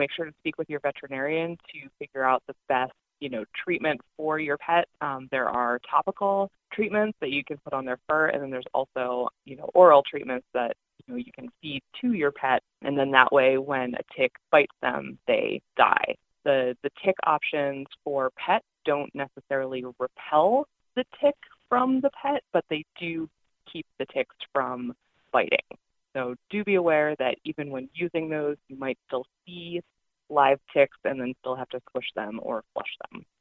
make sure to speak with your veterinarian to figure out the best treatment for your pet. There are topical treatments that you can put on their fur, and then there's also, oral treatments that, you can feed to your pet, and then that way when a tick bites them, they die. The tick options for pets don't necessarily repel the tick from the pet, but they do keep the ticks from biting. So do be aware that even when using those, you might still see live ticks and then still have to squish them or flush them.